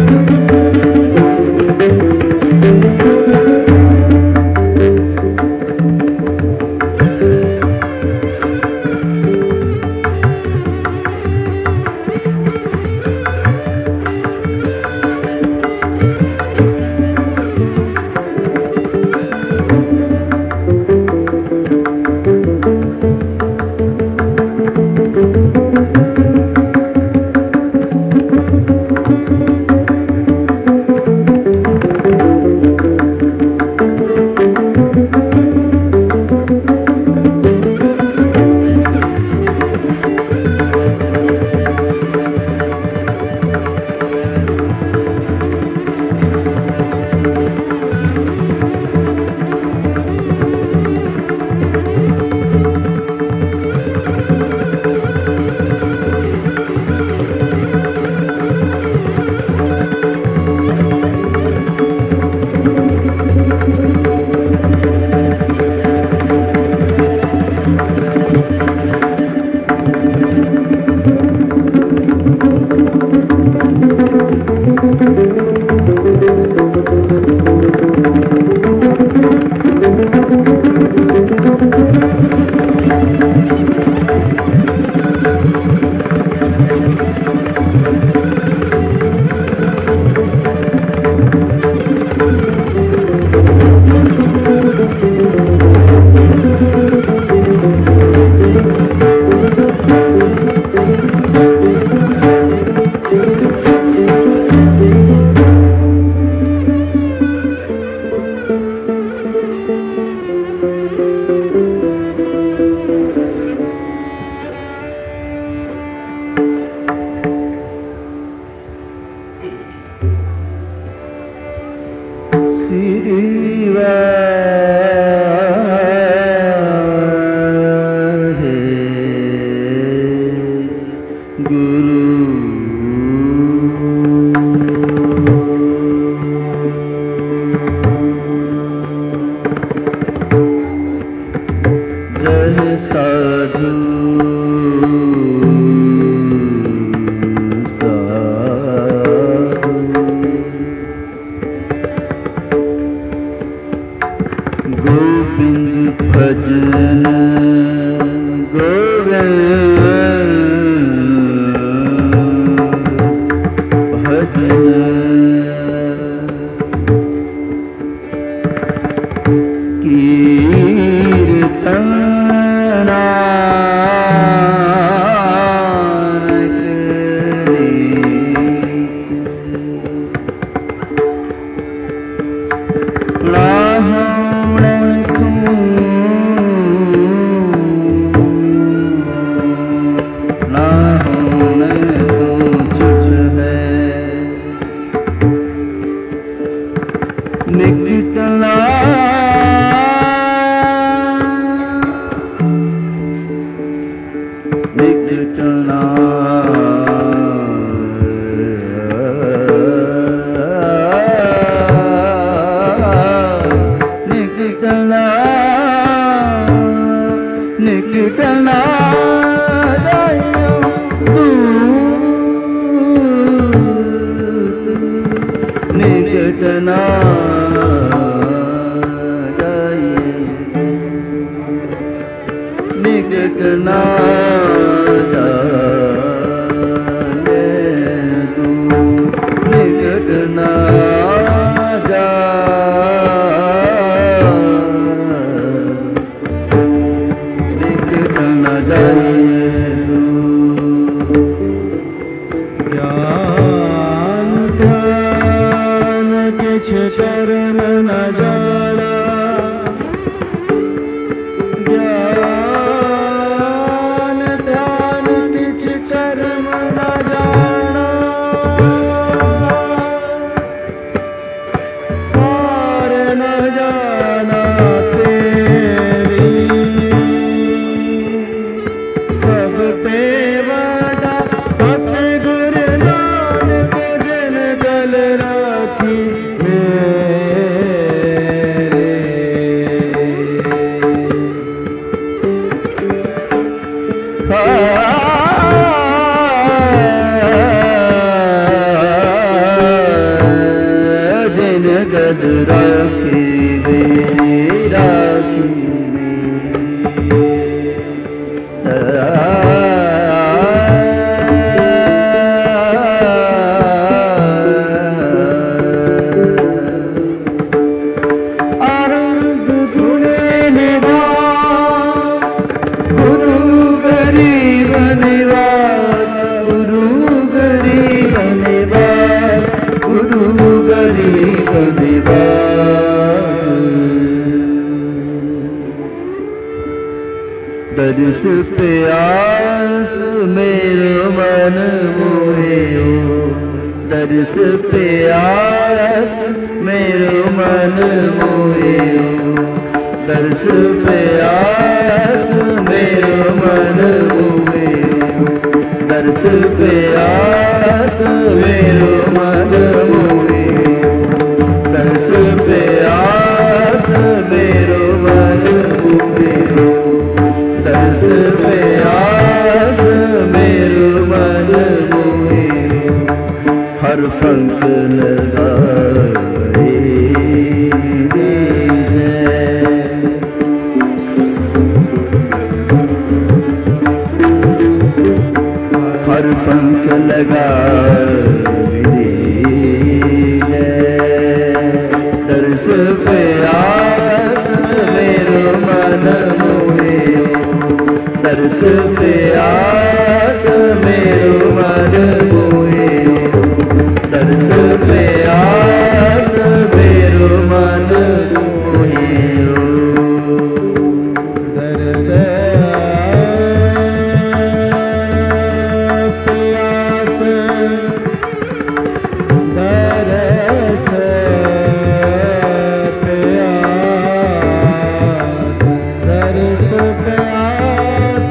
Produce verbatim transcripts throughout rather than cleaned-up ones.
राखी नगद राखी वे राखी दर्श प्यास मेरो मन मोहे दर्श प्यास मेरो मन मोहे दर्श प्यास मेरो मन मोहे दर्श प्यास मेरो मन मोहे दर्श प्यास मेरो मन मोहे दर्श प्यास मेरो मन मोहे हर पंख लगाए दीजिए हर पंख लगाए दीजिए दर्श प्यास मेरो मन मोहे दर्श प्यास मेरो मन मोहे दर्श प्यास मेरो मन मोहे दर्श प्यास दर्श प्यास दर्श प्यास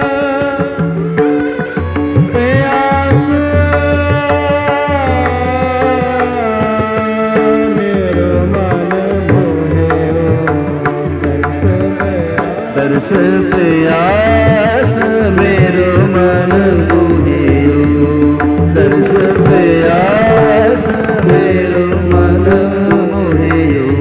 दर्श प्यास मेरो मन मोहे दर्श प्यास मेरो मन मोहे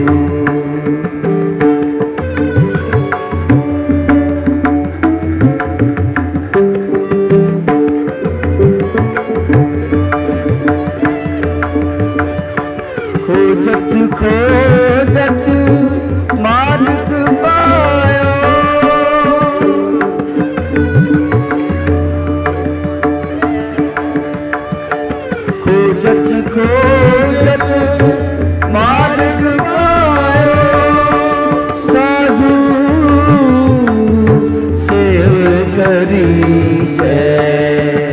खोजत खोजत मार्ग पायो खोजत खोजत मार्ग पायो साधु सेव करी जय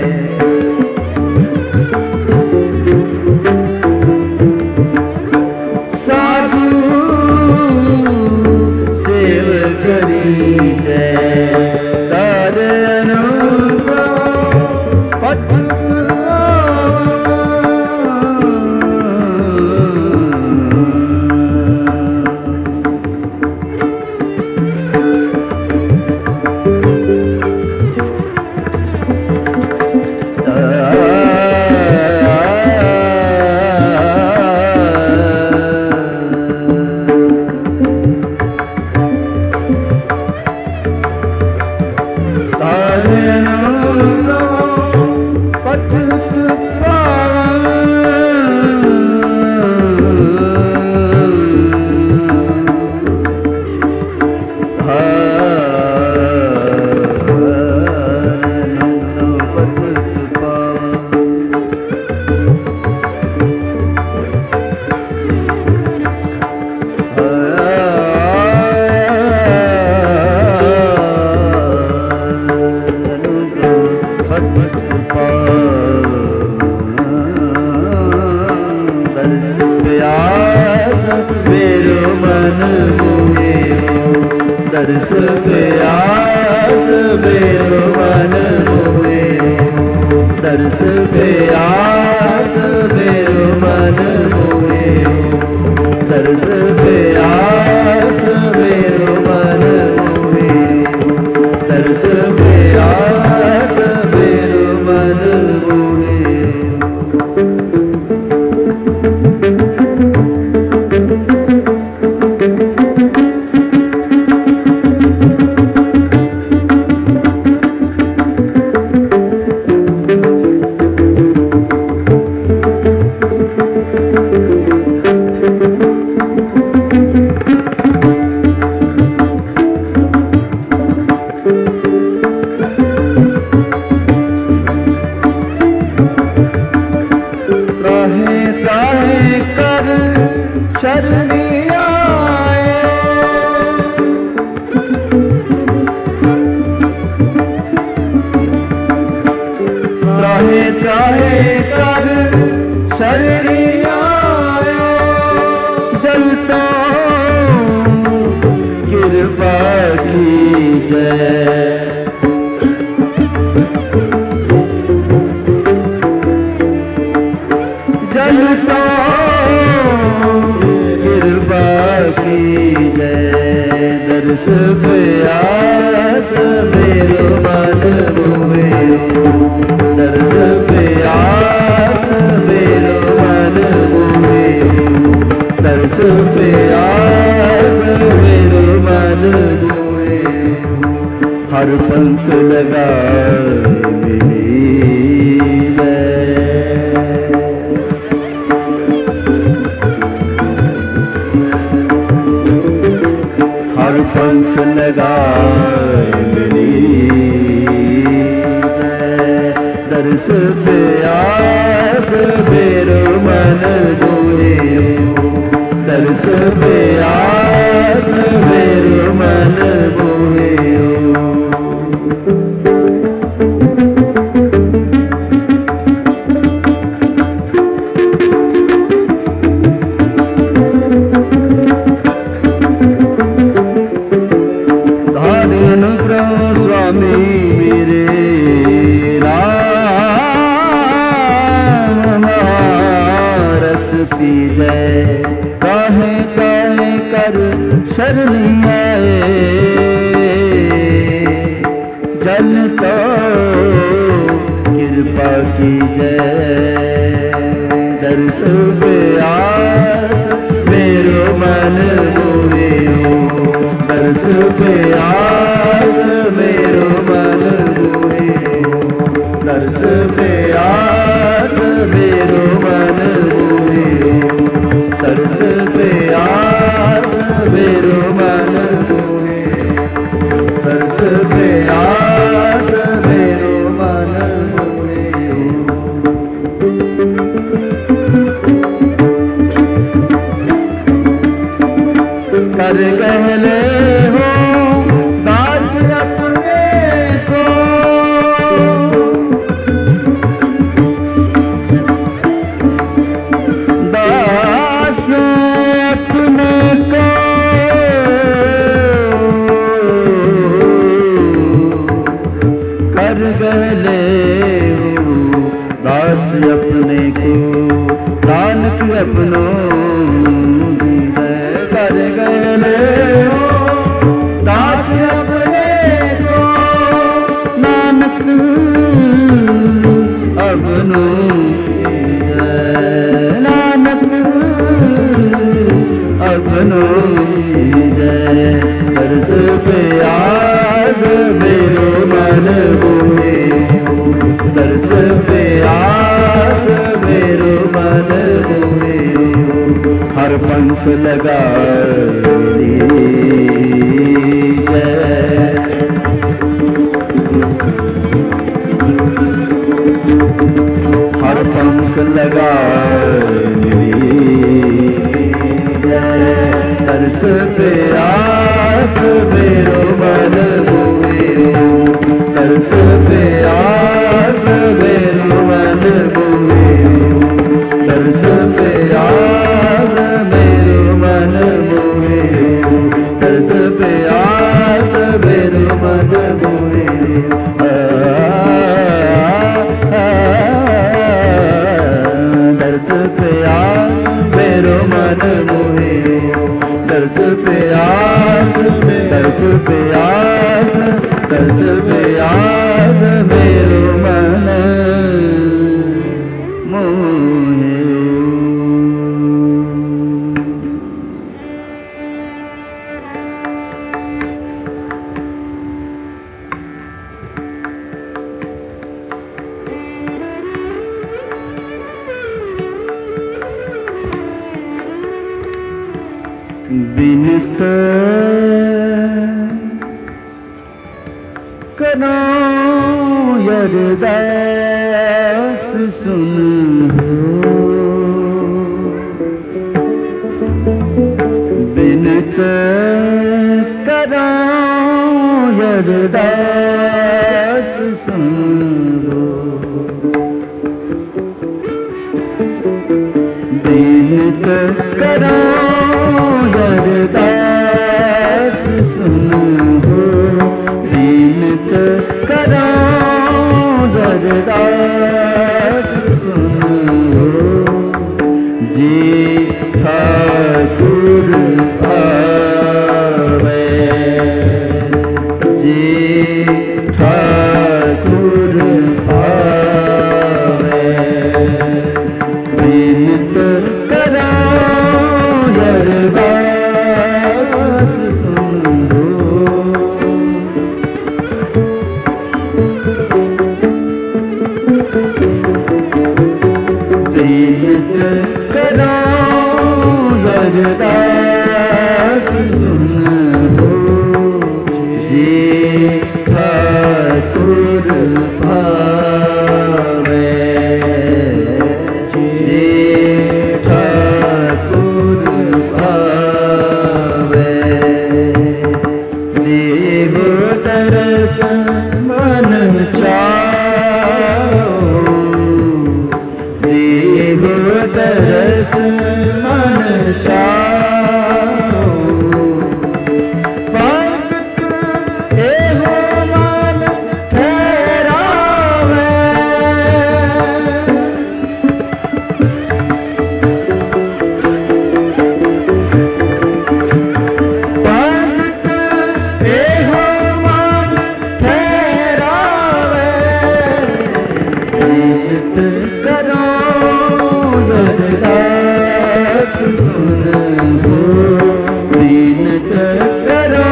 साधु सेव करी जय तारे अनुग्रह पथ दर्श प्यास मेरो मन मोहे दर्श प्यास मेरो मन मोहे दर्श प्यास मेरो मन मोहे दर्श प्यास मेरो मन मोहे शरणी आए। त्राहे त्राहे कर शरणी आए। जलता कृपा कीजय। जलता कृपा कीजय। दर्श प्यास मेरो मन मोहे। दर्श प्यास मेरो मन मोहे। दर्श प्यास मेरो मन मोहे। हर पंख लगा पंख लगाए मेरी। दर्श प्यास मेरो मन मोहे। दर्श प्यास मेरो मन मोहे। काहे काहे कर शरणी आए। जन को कृपा कीजय। दर्श प्यास मेरो मन मोहे। दर्श प्यास मेरो मन मोहे। दर्श प्यास मेरो मन मोहे। दर्श प्यास मेरो मन मोहे। दर्श प्यास मेरो मन मोहे। कर कहले हो दास अपने को। दास अपने को कर गले हो। दास अपने को नानक अपनो कर गले हो। दास अपने को नानक अपनो। अपनो जय। दर्श प्यास मेरो मन मोहे। दर्श प्यास मेरो मन मोहे। हर पंख लगा जय। हर पंख लगा दर्श प्यास मेरो मन मोहे। दर्श प्यास मेरो मन मोहे। दर्श प्यास मेरो मन मोहे। दर्श प्यास मेरो मन मोहे। दर्श प्यास मेरो मन मोहे। दर्श प्यास दर्श प्यास दर्श प्यास मेरो मन मोहे। बिनत करो यरदास सुन हो। बिनत करो अरदास सुनो, बिनत करो अरदास सुनो, बिनत करो अरदास सुनो। जी ठाकुर आवे, जी ठाकुर आवे, बिनत करो अरदास सुनो। बिनत करो अरदास सुनो, जी ठाकुर भावे, जी ठाकुर भावे। देव दरस मन चाओ, देव दरस मन चाओ, भक्त एहो मन ठहरावे, भक्त एहो मन ठहरावे, बिनत करो अरदास सुनो, बिनत करो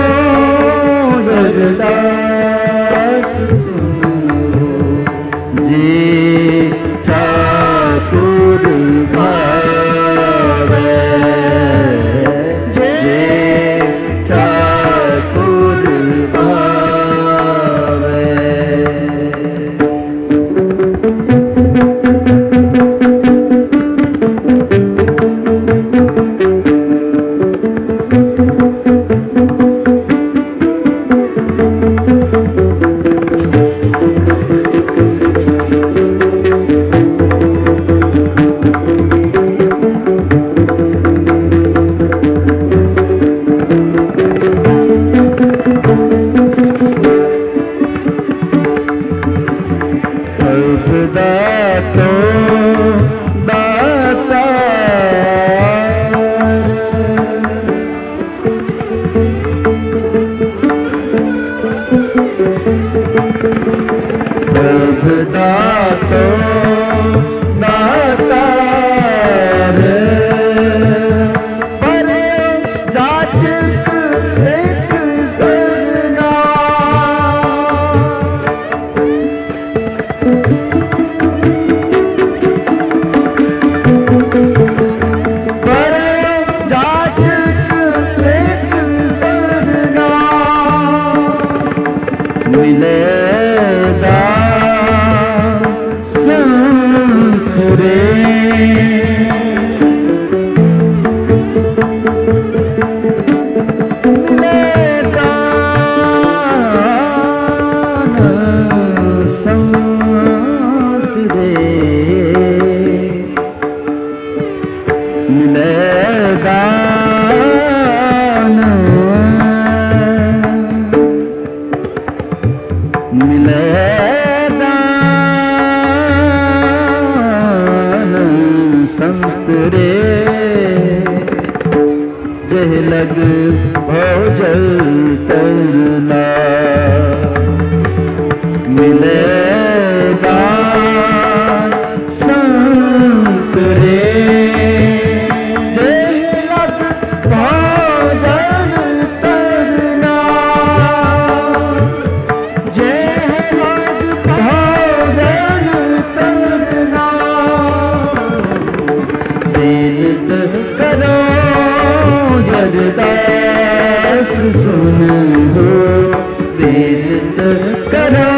अरदास सुनो। जी ठाकुर भावे, जी ठाकुर भावे। दातो दातार, प्रभु दातो दातार, पर जाचक एक सजना, पर जाचक एक सजना। मिलेगा संत रे, मिलेगा संत रे, मिलेगा मिलेगा संत रे, जह लग भोजल तरना। मिलेगा संत रे, जह लग भोजल तरना, जह लग भोजन तरना। बिनत करो अरदास सुनो, बिनत करो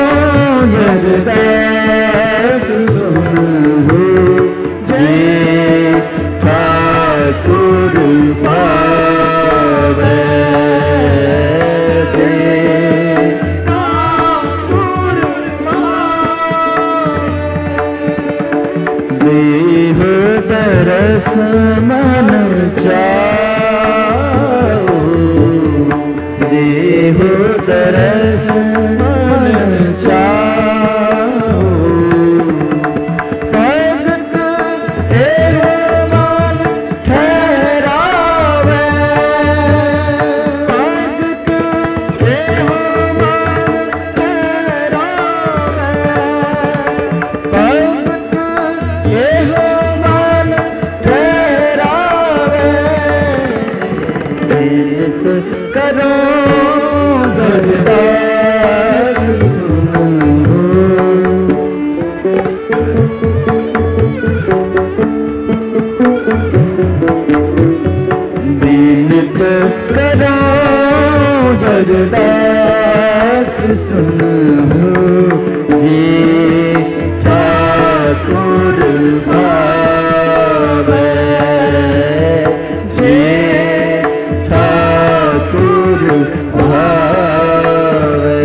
अरदास सुनो। जी ठाकुर पावे, बेनत करो अरदास सुनो। बेनत करो अरदास सुनो जे ठाकुर भावे, जे ठाकुर भावे।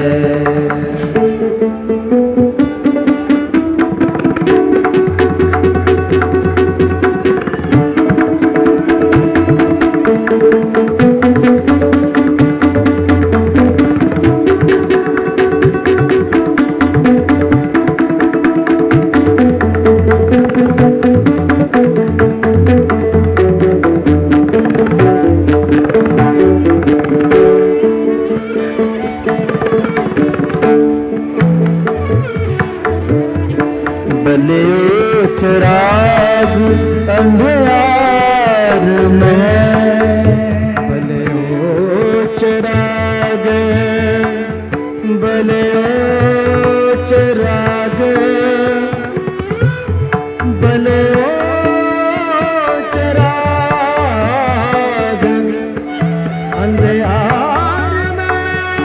बले चिराग अंधियार में, बले ओ चिराग, बले ओ चिराग, बले ओ चिराग अंधियार में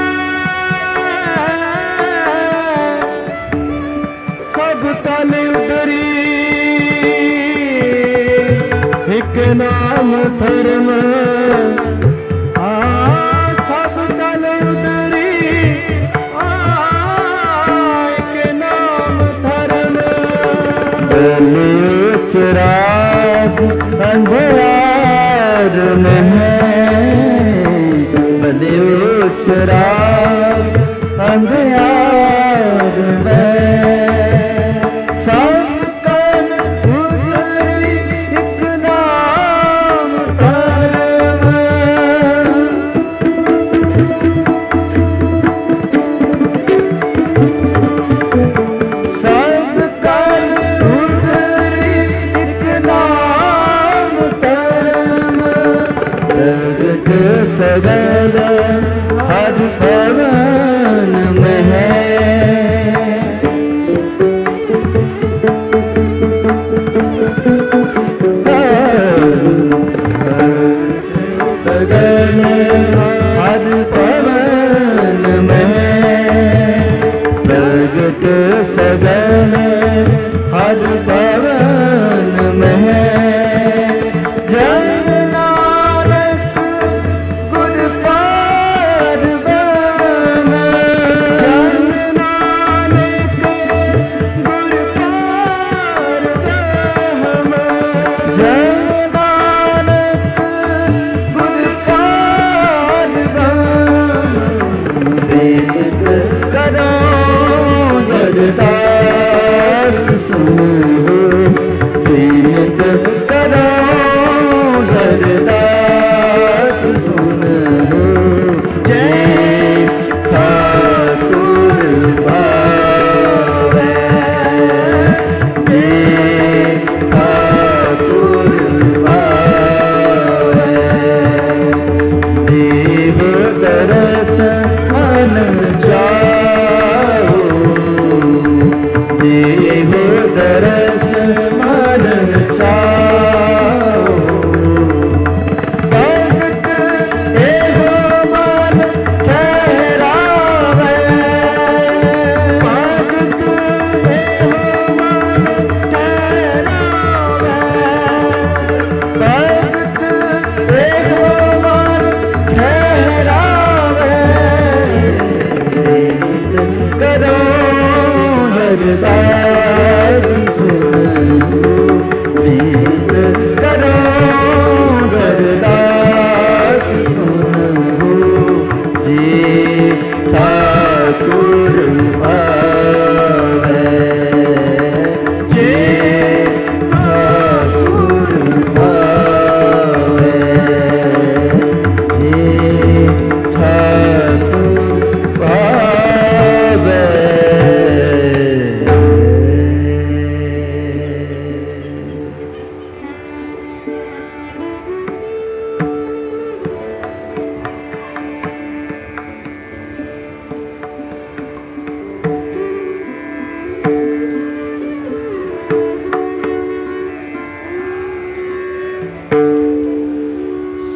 सब काले उतरी एक नाम धर्म। आ सब काले उतरी एक नाम धर्म। बले चिराग अंधियार में है, बले चिराग अंधियार में सब कल उतरी एक नाम धर्म। सब कल उतरी एक नाम धर्म। प्रगट सगल हर भवन में है, सगल हर भवन में प्रगट सगल हर भवन में। जन नानक गुर पाया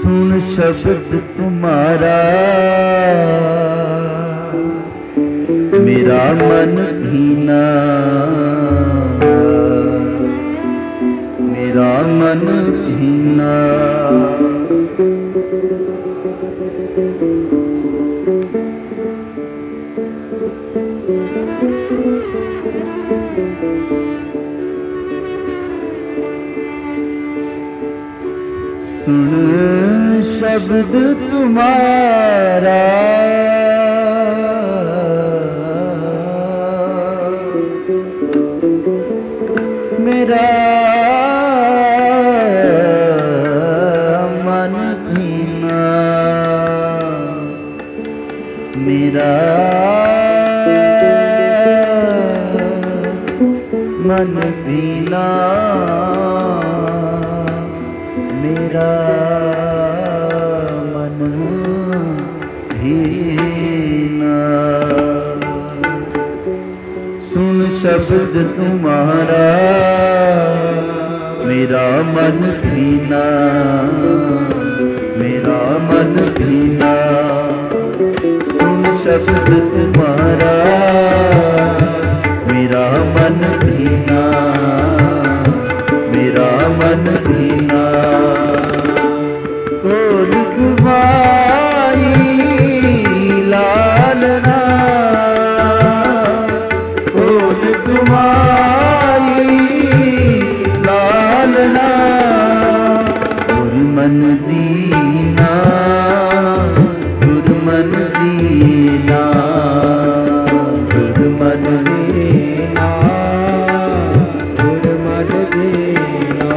सुन शब्द तुम्हारा मेरा मन भीना, मेरा मन भीना। सुन शब्द तुम्हारा मेरा मन भीना, मेरा मन भीना, मेरा मन भीना। सुन शब्द तुम्हारा मेरा मन भीना, मेरा मन भीना। सुन शब्द तुम्हारा मेरा मन भीना, मेरा मन भीना। कोल कुमाई लालना, कोल कुमाई लालना। गुरमन दीना, गुरमन दीना, गुरमन दीना, गुरमन दीना,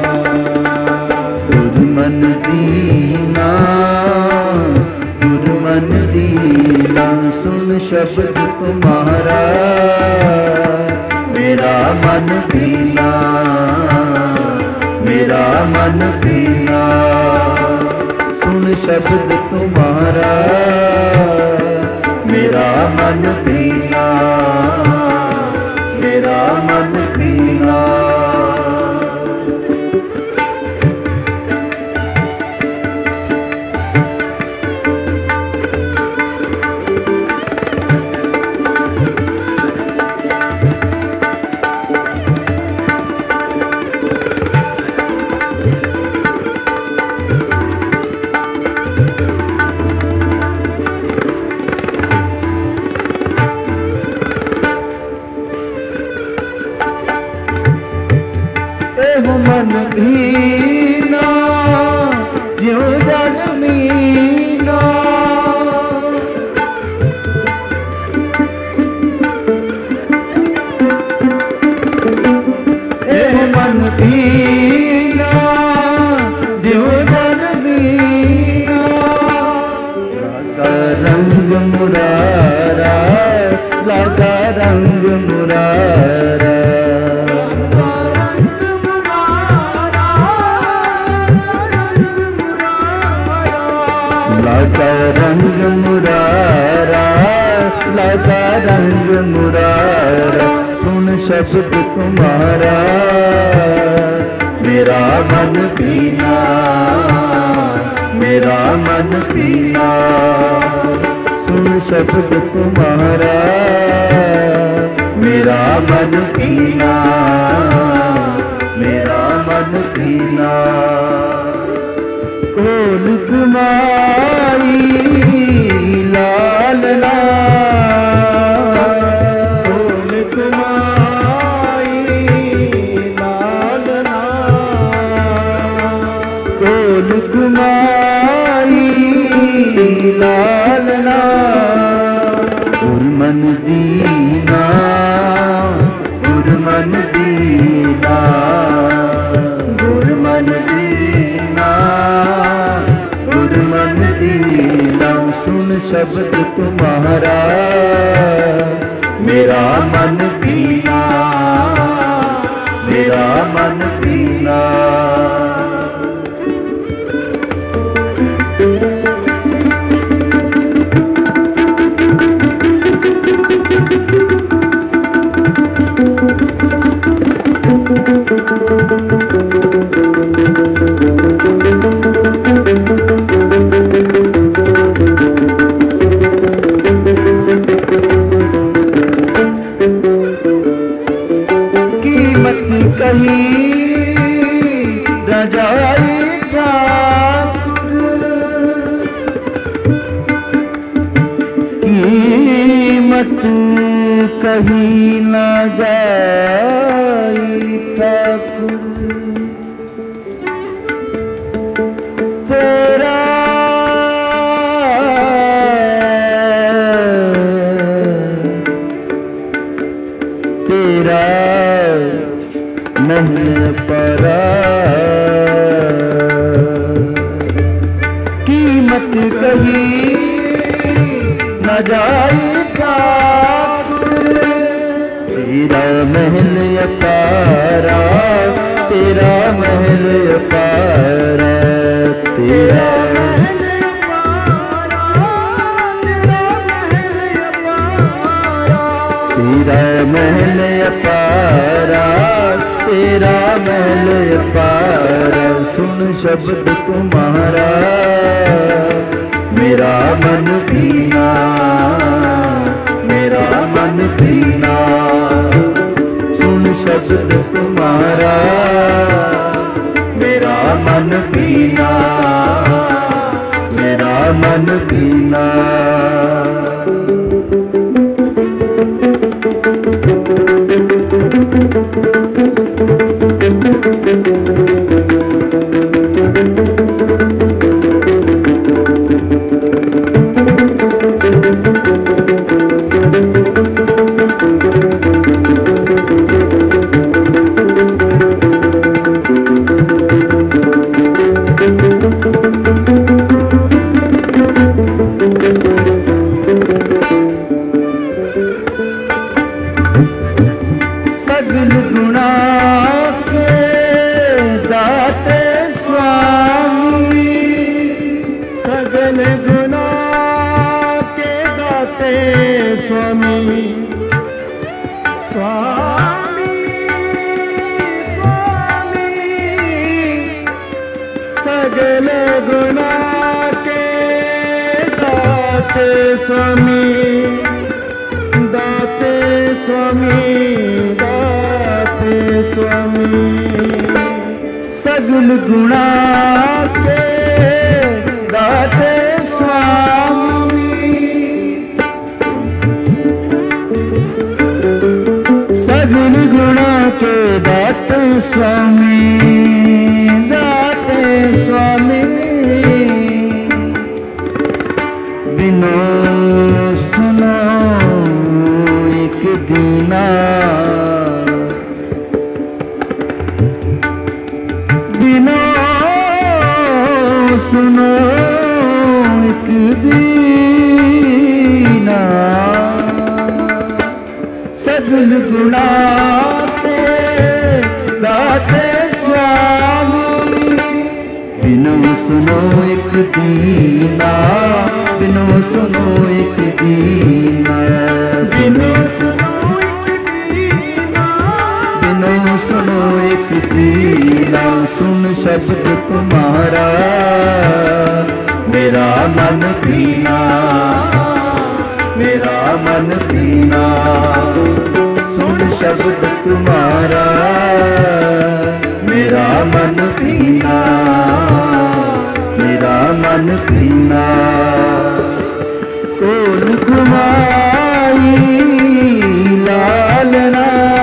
गुरमन दीना, गुरमन दीना। सुन शब्द तुम्हारा मेरा मन भीना, मेरा मन भीना। सुन शब्द तुम्हारा मेरा मन भीना, मेरा मन भीना। मन भीना ज्यों जलमीना, ए मन भीना ज्यों जलमीना। लगा रंग मुरारा, लगा रंग मुरारा, लगा रंग मुरारा, लगा रंग मुरारा। सुन शब्द तुम्हारा मेरा मन भीना, मेरा मन भीना। सुन शब्द तुम्हारा मेरा मन भीना, मेरा मन भीना। कोल कुमाई लालना, कोल कुमाई लालना, कोल कुमाई लालना। गुरमन दीना, गुरमन दीना, गुरमन दीना, गुरमन दीना। सुन शब्द तुम्हारा मेरा मन भीना, मेरा मन भीना। कीमत कहीं ना जाई ठाकुर तेरा तेरा महल परा कीमत कहीं न जाए ठाकुर तेरा महल अपारा तेरा महल अपारा तेरा महल अपारा तेरा महल अपारा तेरा महल अपारा तेरा महल अपारा सुन शब्द तुम्हारा मेरा मन पीना मेरा मन पीना सुन शब्द तुम्हारा मेरा मन पीना मेरा मन पीना सगल गुणा के दाते स्वामी सगल गुणा के दाते स्वामी स्वामी स्वामी सगल गुणा के दाते स्वामी दाते स्वामी दाते स्वामी सगल गुणा के दाते स्वामी सगल गुणा के दाते स्वामी दाते स्वामी बिनो सुनो एक दीना बिनो सुनो एक दीना सगल गुणा के दाते स्वामी बिनो सुनो एक दीना बिनो सुनो एक दीना बिनो सुनो एक दीना बिनो सुनो एक दीना सुन शब्द तुम्हारा मेरा मन पीना मेरा मन पीना सुन शब्द तुम्हारा मेरा मन पीना मेरा मन पीना कोल कुमाई लालना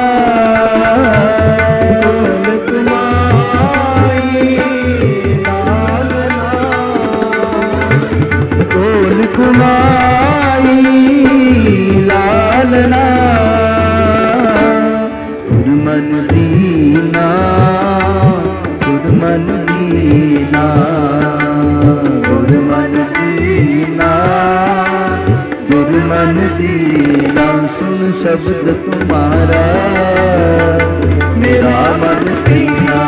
कोल कुमाई लालना कोल कुमाई लालना गुरमन दीना गुरमन दीना गुरमन दीना गुरमन दीना सुन शब्द तुम्हारा मेरा मन पीना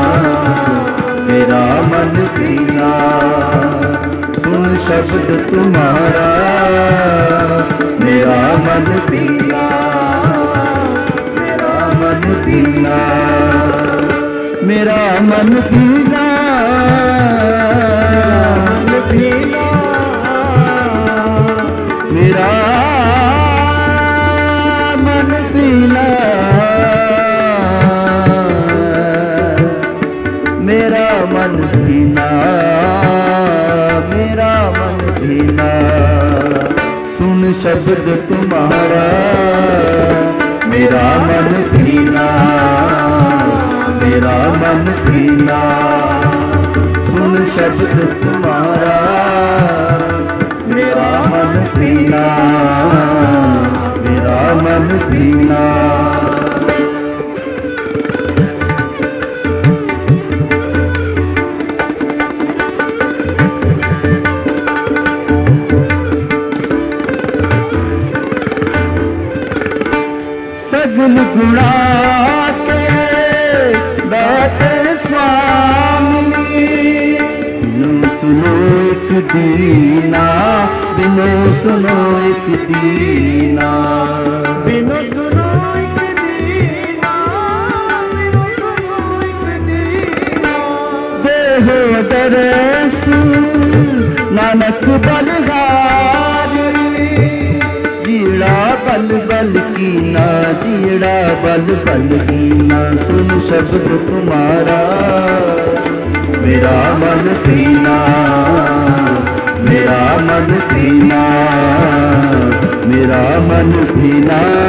मेरा मन पीना सुन शब्द तुम्हारा मेरा मन पीना मेरा मन पीना मेरा मन पीना मन पीना मेरा मन पीना मेरा मन पीना मेरा मन पीना सुन शब्द तुम्हारा मेरा मन भीना, मेरा मन भीना। सुन शब्द तुम्हारा मेरा मन भीना, मेरा मन भीना। सगल गुणा के दाते स्वामी, बिनु सुनो एक दीना, बिनु सुनो एक दीना, बिनु सुनो एक दीना, बिनु सुनो एक दीना। देहो दरस नानक बलहारी, जीड़ा बल बल कीना, जीड़ा बल बल कीना। सुन शब्द तुम्हारा मेरा मन भीना, मेरा मन भीना, मेरा मन भीना।